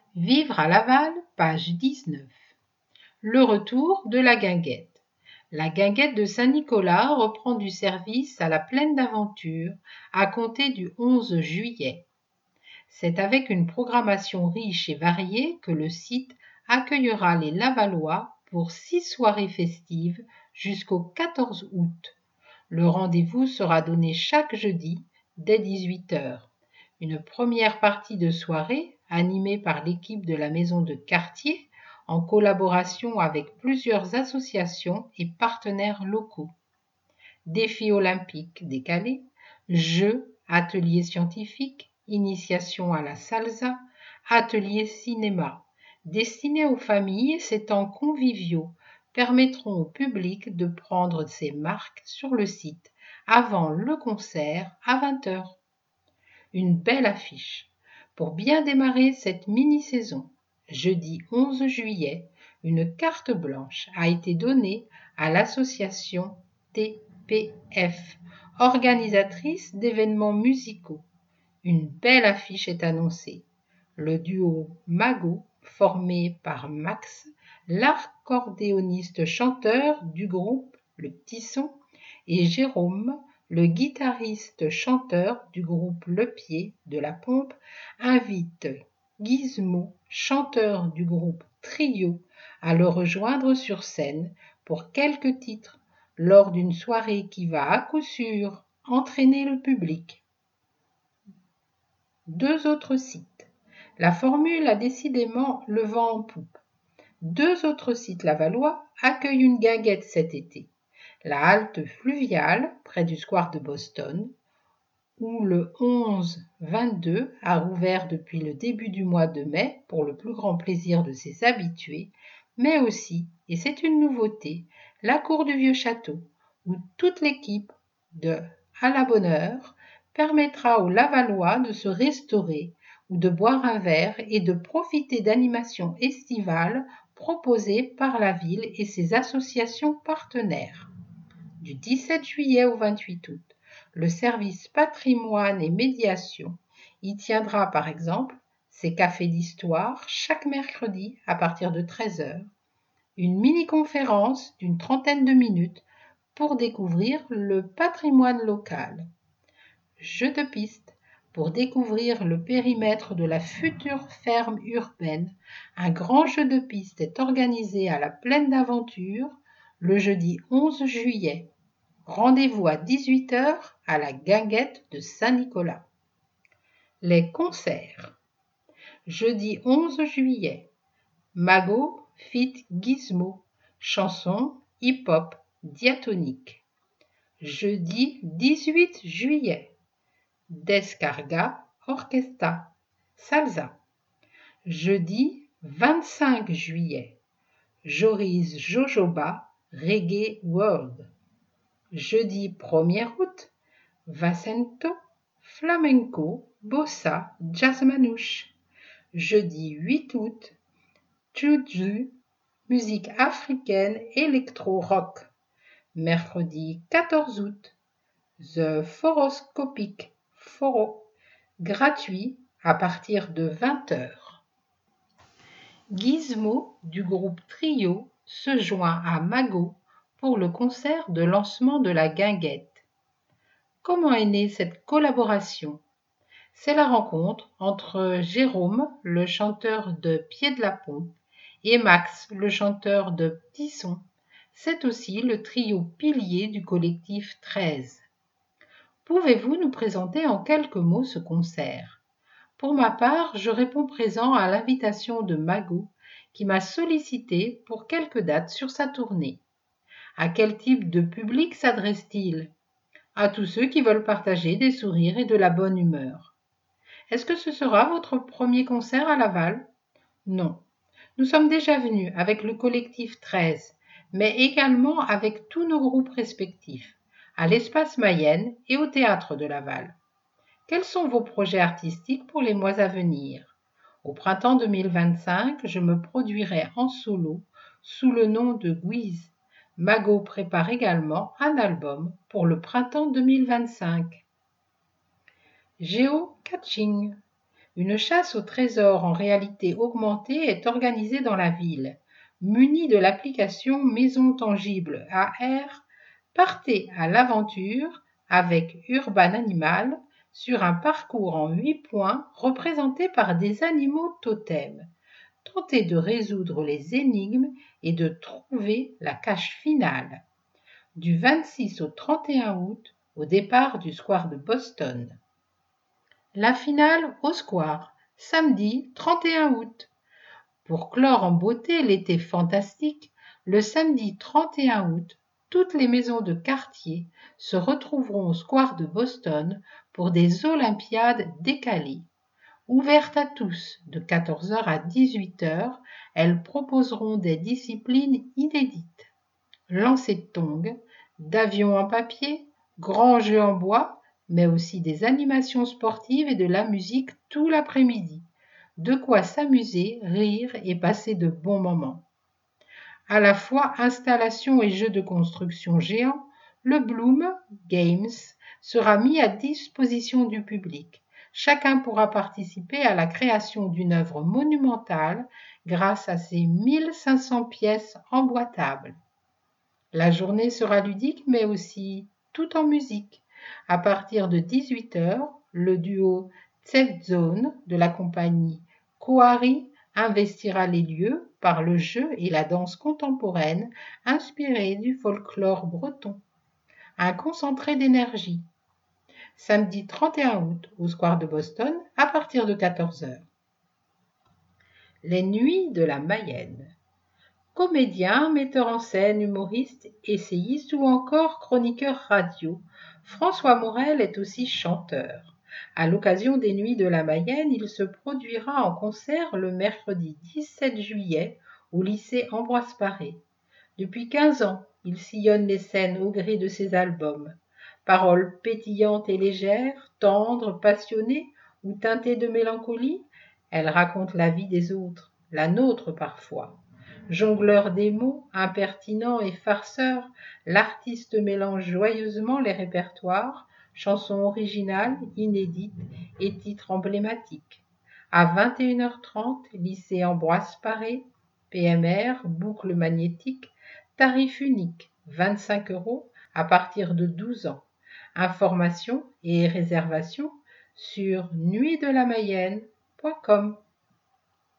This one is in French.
Vivre à Laval, page 19. Le retour de la guinguette. La guinguette de Saint-Nicolas reprend du service à la Plaine d'Aventure à compter du 11 juillet. C'est avec une programmation riche et variée que le site accueillera les Lavallois pour 6 soirées festives jusqu'au 14 août. Le rendez-vous sera donné chaque jeudi dès 18h. Une première partie de soirée, animée par l'équipe de la maison de quartier, en collaboration avec plusieurs associations et partenaires locaux. Défis olympiques décalés, jeux, ateliers scientifiques, initiation à la salsa, ateliers cinéma. Destinés aux familles, ces temps conviviaux permettront au public de prendre ses marques sur le site avant le concert à 20h. Une belle affiche. Pour bien démarrer cette mini-saison, jeudi 11 juillet, une carte blanche a été donnée à l'association TPF, organisatrice d'événements musicaux. Une belle affiche est annoncée. Le duo Mago, formé par Max, l'accordéoniste chanteur du groupe Le Petit Son, et Jérôme, le guitariste-chanteur du groupe Le Pied de la Pompe, invite Gizmo, chanteur du groupe Trio, à le rejoindre sur scène pour quelques titres lors d'une soirée qui va à coup sûr entraîner le public. 2 autres sites. La formule a décidément le vent en poupe. 2 autres sites lavallois accueillent une guinguette cet été. La halte fluviale, près du square de Boston, où le 11-22 a rouvert depuis le début du mois de mai pour le plus grand plaisir de ses habitués, mais aussi, et c'est une nouveauté, la cour du Vieux Château, où toute l'équipe de À la bonne heure permettra aux Lavallois de se restaurer ou de boire un verre et de profiter d'animations estivales proposées par la ville et ses associations partenaires. Du 17 juillet au 28 août, le service patrimoine et médiation y tiendra par exemple ses cafés d'histoire chaque mercredi à partir de 13h, une mini-conférence d'une trentaine de minutes pour découvrir le patrimoine local, jeux de piste pour découvrir le périmètre de la future ferme urbaine. Un grand jeu de piste est organisé à la Plaine d'Aventure le jeudi 11 juillet. Rendez-vous à 18h à la guinguette de Saint-Nicolas. Les concerts. Jeudi 11 juillet. Mago feat. Gizmo. Chanson hip-hop diatonique. Jeudi 18 juillet. Descarga Orchestra. Salsa. Jeudi 25 juillet. Joris Jojoba Reggae World. Jeudi 1er août, Vincento, Flamenco, Bossa, Jazz Manouche. Jeudi 8 août, Juju, musique africaine électro-rock. Mercredi 14 août, The Foroscopic Foro, gratuit à partir de 20h. Gizmo du groupe Trio se joint à Mago pour le concert de lancement de la guinguette. Comment est née cette collaboration? C'est la rencontre entre Jérôme, le chanteur de Pied de la Pompe, et Max, le chanteur de Petit Son. C'est aussi le trio pilier du collectif 13. Pouvez-vous nous présenter en quelques mots ce concert? Pour ma part, je réponds présent à l'invitation de Mago, qui m'a sollicité pour quelques dates sur sa tournée. À quel type de public s'adresse-t-il? À tous ceux qui veulent partager des sourires et de la bonne humeur. Est-ce que ce sera votre premier concert à Laval? Non. Nous sommes déjà venus avec le collectif 13, mais également avec tous nos groupes respectifs, à l'Espace Mayenne et au Théâtre de Laval. Quels sont vos projets artistiques pour les mois à venir? Au printemps 2025, je me produirai en solo sous le nom de Guise. Mago prépare également un album pour le printemps 2025. Géocaching. Une chasse au trésor en réalité augmentée est organisée dans la ville. Munie de l'application Maison Tangible AR, partez à l'aventure avec Urban Animal sur un parcours en 8 points représenté par des animaux totems. Tentez de résoudre les énigmes et de trouver la cache finale. Du 26 au 31 août, au départ du square de Boston. La finale au square, samedi 31 août. Pour clore en beauté l'été fantastique, le samedi 31 août, toutes les maisons de quartier se retrouveront au square de Boston pour des Olympiades décalées. Ouvertes à tous de 14h à 18h, elles proposeront des disciplines inédites. Lancer de tongs, d'avions en papier, grands jeux en bois, mais aussi des animations sportives et de la musique tout l'après-midi. De quoi s'amuser, rire et passer de bons moments. À la fois installation et jeux de construction géants, le Bloom Games sera mis à disposition du public. Chacun pourra participer à la création d'une œuvre monumentale grâce à ses 1500 pièces emboîtables. La journée sera ludique mais aussi tout en musique. À partir de 18h, le duo Zone de la compagnie Kohari investira les lieux par le jeu et la danse contemporaine inspirée du folklore breton. Un concentré d'énergie. Samedi 31 août au square de Boston à partir de 14h. Les nuits de la Mayenne. Comédien, metteur en scène, humoriste, essayiste ou encore chroniqueur radio, François Morel est aussi chanteur. À l'occasion des Nuits de la Mayenne, il se produira en concert le mercredi 17 juillet au lycée Ambroise Paré. Depuis 15 ans, il sillonne les scènes au gré de ses albums. Paroles pétillantes et légères, tendres, passionnées ou teintées de mélancolie, elles racontent la vie des autres, la nôtre parfois. Jongleur des mots, impertinent et farceur, l'artiste mélange joyeusement les répertoires, chansons originales, inédites et titres emblématiques. À 21h30, lycée Ambroise Paré, PMR, boucle magnétique, tarif unique, 25 € à partir de 12 ans. Informations et réservations sur nuitdelamayenne.com.